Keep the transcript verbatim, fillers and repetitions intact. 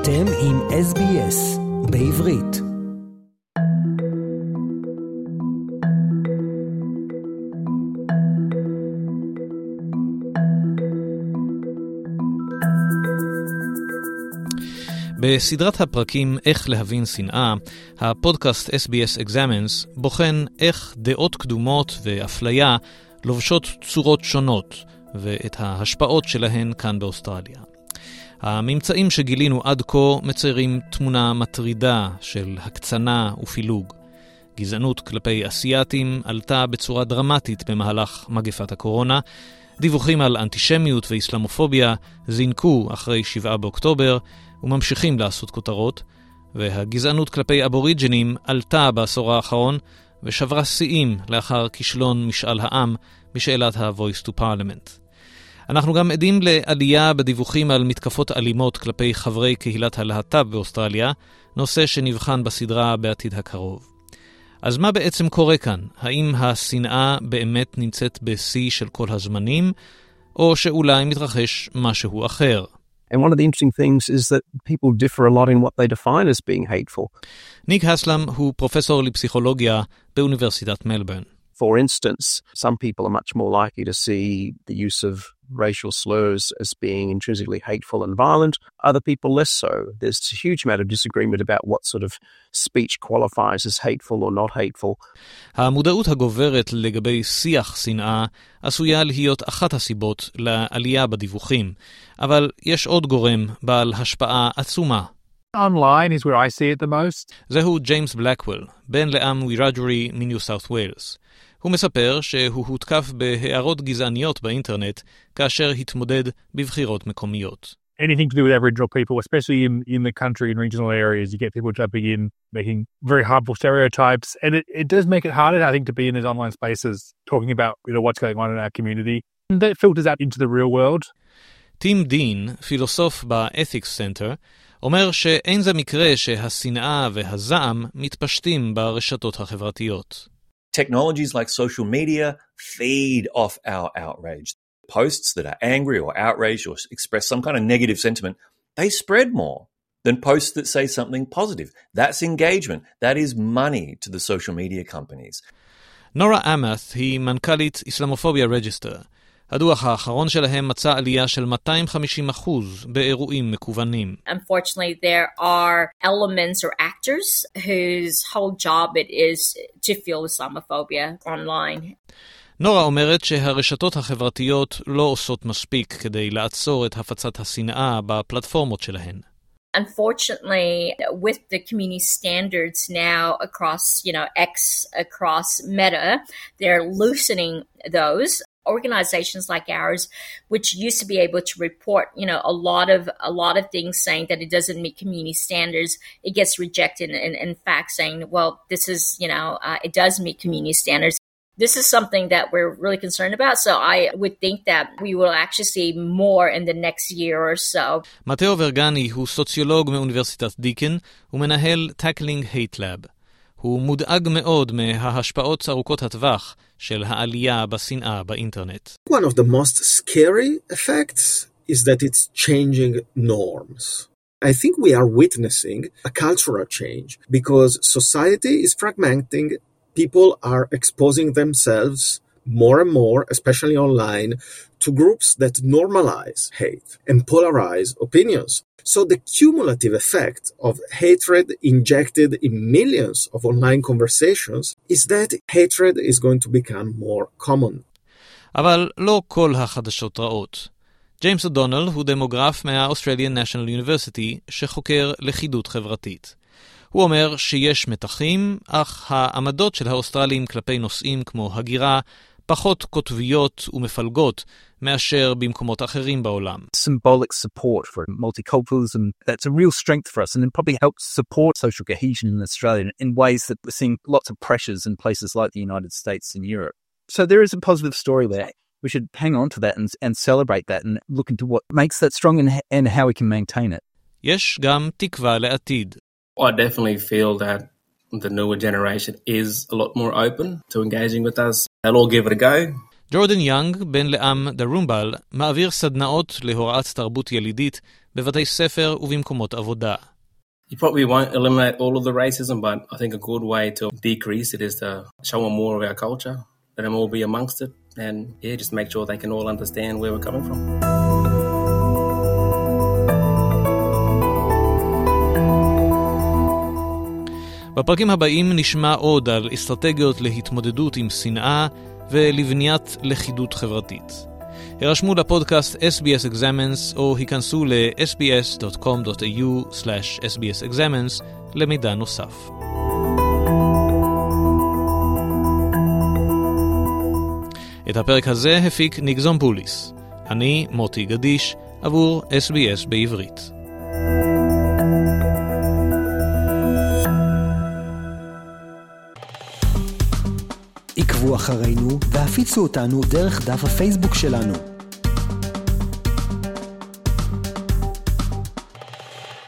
אתם עם אס בי אס בעברית. בסדרת הפרקים איך להבין שנאה, הפודקאסט אס בי אס Examines בוחן איך דעות קדומות ואפליה לובשות צורות שונות ואת ההשפעות שלהן כאן באוסטרליה. הממצאים שגילינו עד כה מציירים תמונה מטרידה של הקצנה ופילוג. גזענות כלפי אסיאטים עלתה בצורה דרמטית במהלך מגפת הקורונה, דיווחים על אנטישמיות ואיסלאמופוביה זינקו אחרי שבעה באוקטובר וממשיכים לעשות כותרות, והגזענות כלפי אבוריג'ינים עלתה בעשור האחרון ושברה שיאים לאחר כישלון משאל העם בשאלת ה-Voice to Parliament. אנחנו גם עדים לעלייה בדיווחים על מתקפות אלימות כלפי חברי קהילת הלהט"ב באוסטרליה, נושא שנבחן בסדרה בעתיד הקרוב. אז מה בעצם קורה כאן? האם השנאה באמת נמצאת בשיא של כל הזמנים, או שאולי מתרחש משהו אחר? And one of the interesting things is that people differ a lot in what they define as being hateful. ניק הסלם הוא פרופסור לפסיכולוגיה באוניברסיטת מלבורן. For instance, some people are much more likely to see the use of racial slurs as being intrinsically hateful and violent, other people less so. There's a huge amount of disagreement about what sort of speech qualifies as hateful or not hateful. המודעות הגוברת לגבי שיח שנאה עשויה להיות אחת הסיבות לעלייה בדיווחים, אבל יש עוד גורם בעל השפעה עצומה. Online is where I see it the most. זהו ג'יימס בלקוול, בן לעם ויראג'ורי מניו סאות' ווילס. הוא מספר שהוא הותקף בהערות גזעניות באינטרנט כאשר התמודד בבחירות מקומיות. Anything to do with Aboriginal people, especially in, in the country and regional areas, you get people jumping in, making very harmful stereotypes. And it, it does make it harder, I think, to be in these online spaces, talking about, you know, what's going on in our community. And that filters out into the real world. טים דין, פילוסוף ב-Ethics Center, אומר שאין זה מקרה שהשנאה והזעם מתפשטים ברשתות החברתיות. Technologies like social media feed off our outrage. Posts that are angry or outraged or express some kind of negative sentiment, they spread more than posts that say something positive. That's engagement. That is money to the social media companies. נורה אמת' היא מנכ"לית איסלאמופוביה רג'יסטר. הדוח האחרון שלהם מצא עלייה של מאתיים וחמישים אחוז באירועים מקוונים. Unfortunately, there are elements or actors whose whole job it is to fuel Islamophobia online. נורה אומרת שהרשתות החברתיות לא עושות מספיק כדי לעצור את הפצת השנאה בפלטפורמות שלהן. Unfortunately, with the community standards now across, you know, X, across Meta, they're loosening those. Organizations like ours, which used to be able to report, you know, a lot of a lot of things saying that it doesn't meet community standards, it gets rejected. And in fact, saying, well, this is, you know, uh, it does meet community standards. This is something that we're really concerned about. So I would think that we will actually see more in the next year or so. מתאו ורגני הוא סוציולוג מאוניברסיטת דיקן ומנהל Tackling Hate Lab. הוא מודאג מאוד מההשפעות ארוכות הטווח של העלייה בשנאה באינטרנט. One of the most scary effects is that it's changing norms. I think we are witnessing a cultural change because society is fragmenting. People are exposing themselves more and more, especially online, to groups that normalize hate and polarize opinions. So the cumulative effect of hatred injected in millions of online conversations is that hatred is going to become more common. אבל לא כל החדשות רעות. ג'יימס אודונל הוא דמוגרף מה-Australian National University שחוקר לכידות חברתית. הוא אומר שיש מתחים, אך העמדות של האוסטרלים כלפי נושאים כמו הגירה פחות כותביות ומפלגות מאשר במקומות אחרים בעולם. Symbolic support for multiculturalism, that's a real strength for us and it probably helps support social cohesion in Australia in ways that we're seeing lots of pressures in places like the United States and Europe. So there is a positive story there. We should hang on to that and, and celebrate that and look into what makes that strong and, and how we can maintain it. יש גם תקווה לעתיד. I definitely feel that the newer generation is a lot more open to engaging with us. They'll all give it a go. ג'ורדן יאנג, בן לעם דרומבל, מעביר סדנאות להוראת תרבות ילידית בבתי ספר ובמקומות עבודה. You probably won't eliminate all of the racism, but I think a good way to decrease it is to show them more of our culture, let them all be amongst it, and yeah, just make sure they can all understand where we're coming from. בפרקים הבאים נשמע עוד על אסטרטגיות להתמודדות עם שנאה ולבניית לכידות חברתית. הרשמו לפודקאסט אס בי אס Examines או היכנסו ל-אס בי אס דוט קום דוט איי יו סלאש אס בי אס Examines למידע נוסף. את הפרק הזה הפיק ניק זומבוליס. אני מוטי גדיש עבור אס בי אס בעברית. עקבו אחרינו והפיצו אותנו דרך דף הפייסבוק שלנו.